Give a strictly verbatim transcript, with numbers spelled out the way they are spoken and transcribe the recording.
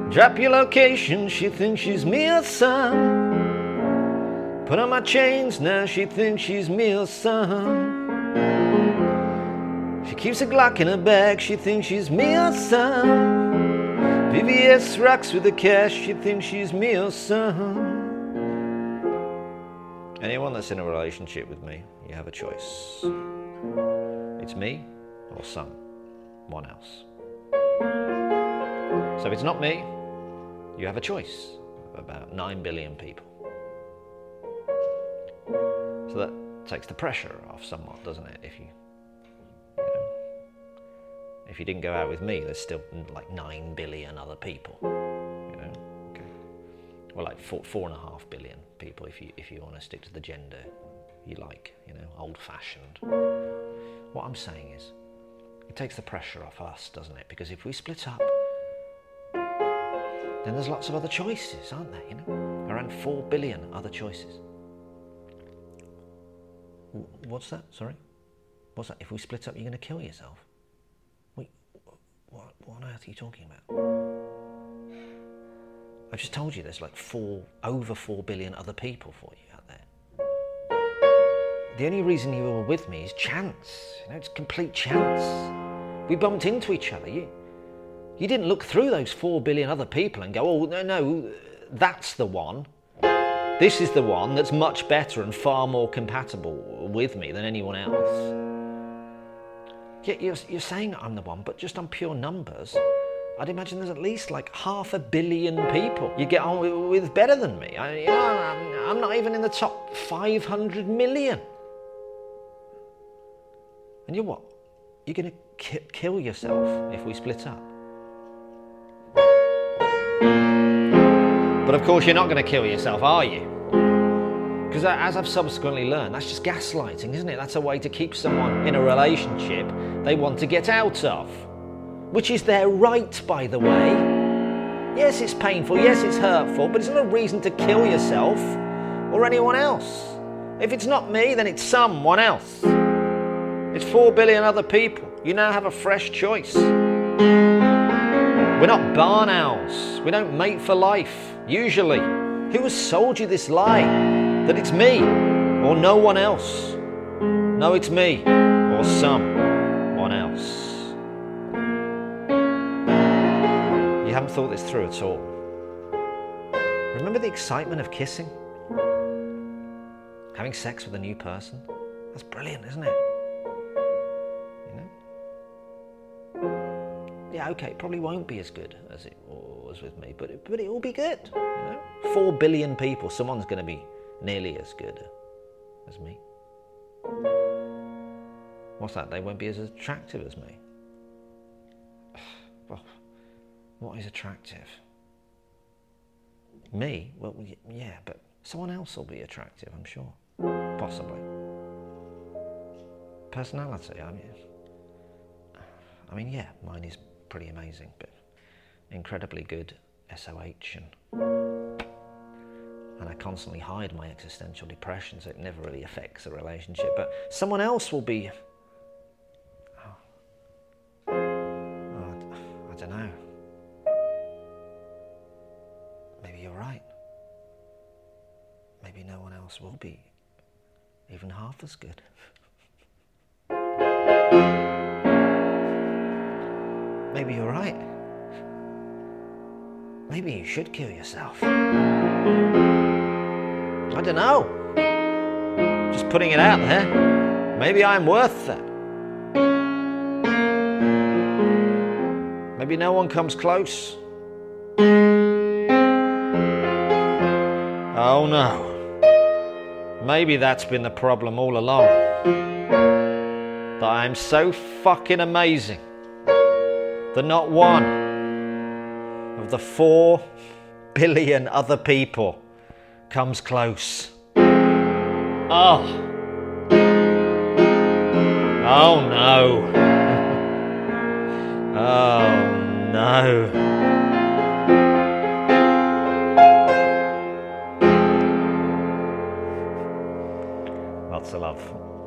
Drop your location, she thinks she's me or son. Put on my chains, now she thinks she's me or son. She keeps a Glock in her bag, she thinks she's me or son. V V S rocks with the cash, she thinks she's me or son. Anyone that's in a relationship with me, you have a choice. It's me or someone else. So if it's not me, you have a choice of about nine billion people. So that takes the pressure off somewhat, doesn't it? If you, you know, if you didn't go out with me, there's still like nine billion other people. You know, okay. Well, like four, four and a half billion people, if you if you want to stick to the gender you like, you know, old-fashioned. What I'm saying is, it takes the pressure off us, doesn't it? Because if we split up, then there's lots of other choices, aren't there? You know, around four billion other choices. What's that? Sorry? What's that? If we split up, you're going to kill yourself? Wait, what, what on earth are you talking about? I just told you there's like four, over four billion other people for you out there. The only reason you were with me is chance. You know, it's complete chance. We bumped into each other. You, you didn't look through those four billion other people and go, oh, no, no, that's the one. This is the one that's much better and far more compatible with me than anyone else. Yet you're, you're saying I'm the one, but just on pure numbers, I'd imagine there's at least like half a billion people you get on with, with better than me. I, you know, I'm, I'm not even in the top five hundred million. And you're what? You're going to ki- kill yourself if we split up. But of course you're not going to kill yourself, are you? Because as I've subsequently learned, that's just gaslighting, isn't it? That's a way to keep someone in a relationship they want to get out of. Which is their right, by the way. Yes, it's painful, yes, it's hurtful, but it's not a reason to kill yourself or anyone else. If it's not me, then it's someone else. It's four billion other people. You now have a fresh choice. We're not barn owls. We don't mate for life, usually. Who has sold you this lie? That it's me or no one else? No, it's me or someone else. You haven't thought this through at all. Remember the excitement of kissing? Having sex with a new person? That's brilliant, isn't it? You know? Yeah, okay, it probably won't be as good as it was with me, but it, but it will be good, you know? Four billion people, someone's going to be nearly as good as me. What's that? They won't be as attractive as me. Well, what is attractive? Me? Well, yeah, but someone else will be attractive, I'm sure. Possibly. Personality, I mean, I mean, yeah, mine is pretty amazing, but incredibly good S O H, and and I constantly hide my existential depression, so it never really affects a relationship. But someone else will be, oh, oh, I don't know. Maybe you're right. Maybe no one else will be even half as good. Maybe you're right. Maybe you should kill yourself. I don't know. Just putting it out there. Maybe I'm worth that. Maybe no one comes close. Oh no. Maybe that's been the problem all along. That I'm so fucking amazing that not one of the four billion other people comes close. Oh. Oh no. Oh no. Lots of love.